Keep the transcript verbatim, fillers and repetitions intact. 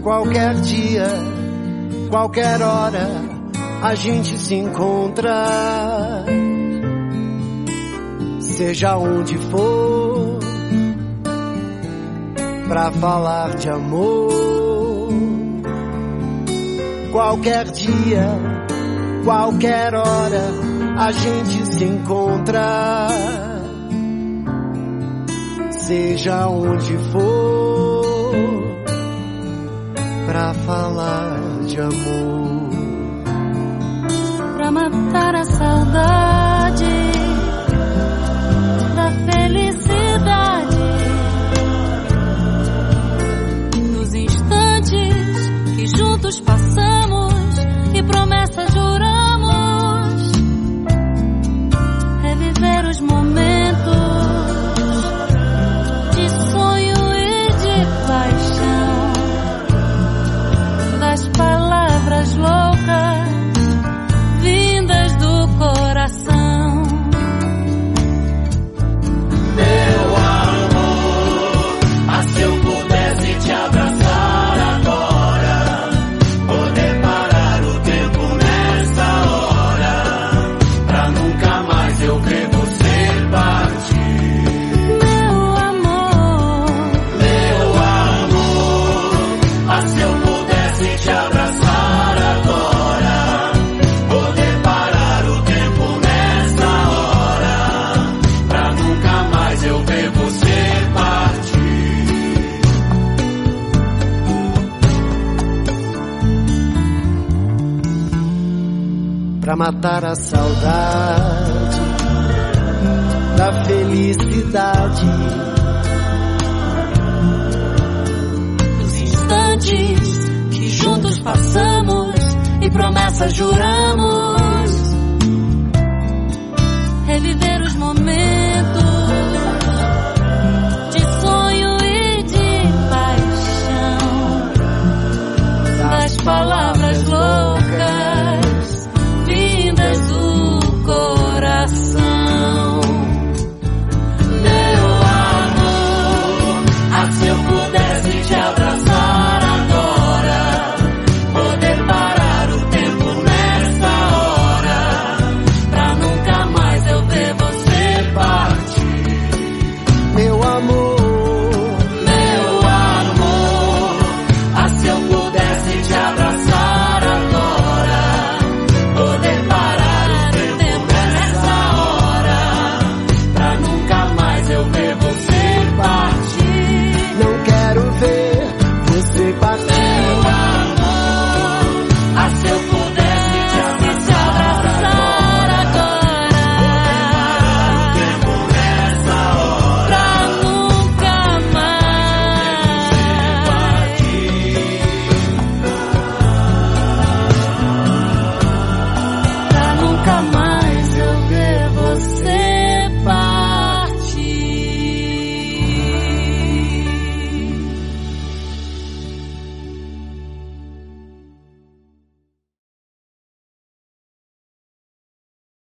Qualquer dia, qualquer hora, a gente se encontra. Seja onde for, pra falar de amor. Qualquer dia, qualquer hora, a gente se encontra. Seja onde for, pra falar de amor. Pra matar a saudade da felicidade, dos instantes que juntos passamos e promessas juramos. Reviver os momentos de sonho e de paixão, das palavras loucas vindas do coração. Meu amor, ah, se eu pudesse te abraçar agora, poder parar o tempo nessa hora, pra nunca mais eu ver você partir. Meu amor, Meu amor, ah, se eu pudesse te abraçar agora, poder parar o tempo nessa hora, pra nunca mais eu ver você partir. Pra matar a saudade da felicidade, os instantes que juntos passamos e promessas juramos. Reviver os momentos de sonho e de paixão, das palavras loucas vindas do coração. Meu amor, ah, se eu pudesse te abraçar agora, poder parar o tempo nessa hora, pra nunca mais eu ver você partir. meu amor. Meu amor, ah, se eu pudesse te abraçar agora, poder parar o tempo nessa hora, pra nunca mais eu ver você partir. Não quero ver você partir. Meu amor, ah, se eu